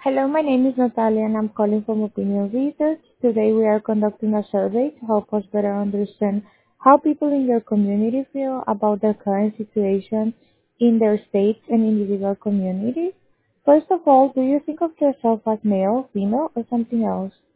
Hello, my name is Natalia and I'm calling from Opinion Research. Today we are conducting a survey to help us better understand how people in your community feel about the current situation in their states and individual communities. First of all, do you think of yourself as male, female, or something else?